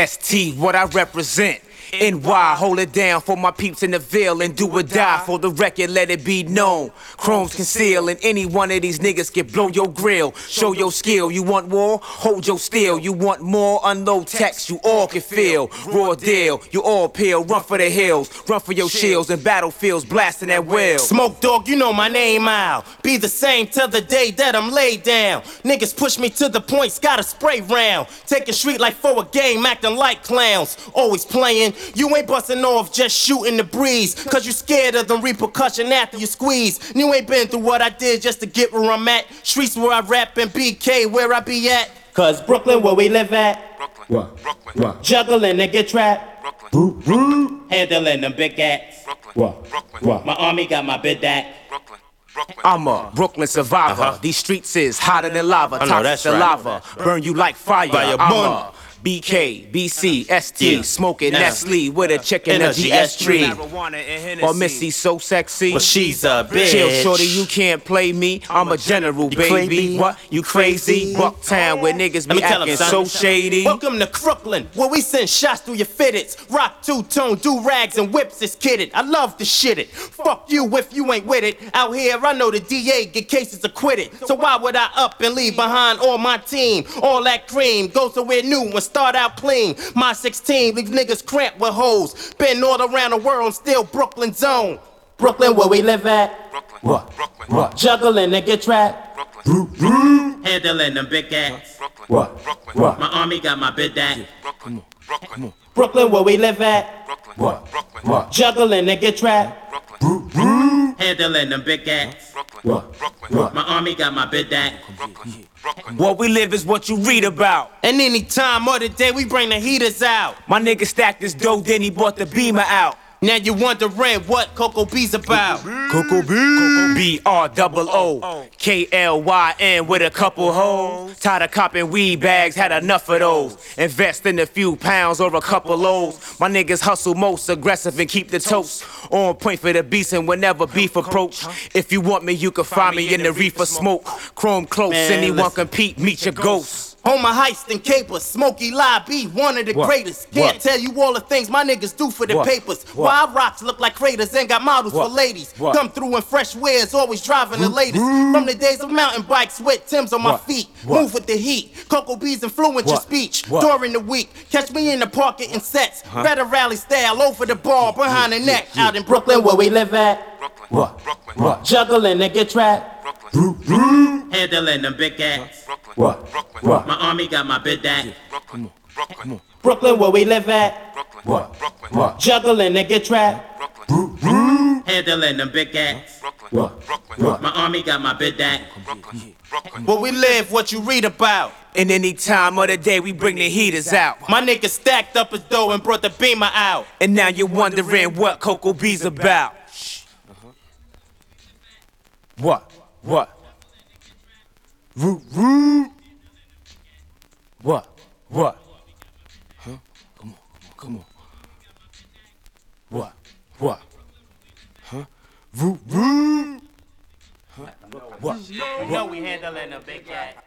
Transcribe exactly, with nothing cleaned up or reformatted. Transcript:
S T, what I represent. N Y, hold it down for my peeps in the Ville and do or die for the record, let it be known. Chrome's conceal and any one of these niggas can blow your grill. Show your skill, you want war? Hold your steel. You want more? Unload text, you all can feel. Raw deal, you all peel, run for the hills. Run for your shields and battlefields, blasting at will. Smoke dog, you know my name out. Be the same till the day that I'm laid down. Niggas push me to the points, got a spray round. Take a street like for a game, acting like clowns. Always playing. You ain't busting off, just shooting the breeze. Cause you scared of the repercussion after you squeeze. And you ain't been through what I did just to get where I'm at. Streets where I rap and B K where I be at. Cause Brooklyn where we live at. Brooklyn, what? Brooklyn, what? Juggling and get trapped. Brooklyn, Brooklyn. Handling them big acts. Brooklyn, what? Brooklyn, what? My army got my bid that. Brooklyn. I'm a Brooklyn survivor. Uh-huh. These streets is hotter than lava. I know, that's Toxic right. lava. Burn you like fire. Fire, I'm boom. a B K, B C, S T, Yeah. smoking Yeah. Nestle with a chicken and a Energy, G S tree. S Or Missy so sexy. Well, she's a bitch. Chill, shorty, you can't play me. I'm a general, You baby. crazy? What? You crazy? Bucktown where niggas Let me be tell 'em, acting son. so shady. Welcome to Crooklyn, where we send shots through your fitteds. Rock two-tone, do-rags and whips is kidded. I love to shit it. Fuck you if you ain't with it. Out here, I know the D A get cases acquitted. So why would I up and leave behind all my team? All that cream, go somewhere new and start out clean. My sixteen leave niggas cramped with hoes. Been all around the world, still Brooklyn zone. Brooklyn, where we live at. Brooklyn, What? Brooklyn, What? Juggling and get trapped. Brooklyn, Handling them big acts. Brooklyn, What? Brooklyn, What? My army got my bid that. Brooklyn, Brooklyn, Brooklyn, where we live at. Brooklyn, What? Brooklyn, What? Juggling and get trapped. Brooklyn, Handling them big acts. Brooklyn, What? Brooklyn, What? My army got my bid that. Brooklyn, Brooklyn. What we live is what you read about. And any time of the day, we bring the heaters out. My nigga stacked this dough, then he bought the Beamer out. Now you wondering what Coco B's about. Coco B. B R double O. K L Y N with a couple hoes. Tired of copping weed bags, had enough of those. Invest in a few pounds or a couple loads. My niggas hustle most aggressive and keep the toast on point for the beast and whenever beef approach. If you want me, you can find me in the reefer smoke. Chrome close, Man, anyone listen. compete, meet your ghost. Home of heist and capers, Smokey Lie be one of the What? greatest. Can't What? tell you all the things my niggas do for the What? papers. What? Wild rocks look like craters and got models What? for ladies. What? Come through in fresh wears, always driving the latest. From the days of mountain bikes with Timbs on my What? feet. What? Move with the heat. Coco B's influence your What? speech What? during the week. Catch me in the park getting sets. Better rally style over the bar, behind the neck. Out in Brooklyn where we live at. Brooklyn, What? Brooklyn, What? Juggling and get trapped. Brooklyn, Handling them big acts. Brooklyn, What? Brooklyn, What? My army got my bid that. Brooklyn, Brooklyn, Brooklyn where we live at. Brooklyn, What? Brooklyn, What? Juggling and get trapped. Brooklyn, Handling them big acts. Brooklyn, What? Brooklyn, What? My army got my bid that. Brooklyn, Brooklyn. Where we live, what you read about. And any time of the day, we bring the heaters out. My niggas stacked up his dough and brought the Beamer out. And now you're wondering what Coco B's about. What? What? Roo, roo. What? What? Huh? Come on, come on, come on. What? What? Huh? Roo, roo. Huh? What? You know we handling a big cat.